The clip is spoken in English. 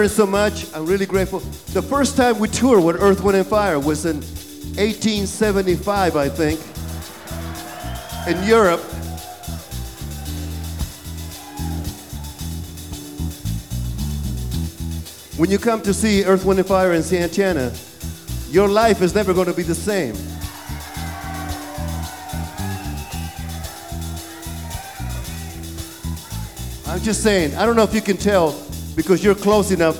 So much. I'm really grateful. The first time we toured with Earth, Wind & Fire was in 1875, I think, in Europe. When you come to see Earth, Wind & Fire in Santana, your life is never going to be the same. I'm just saying, I don't know if you can tell because you're close enough,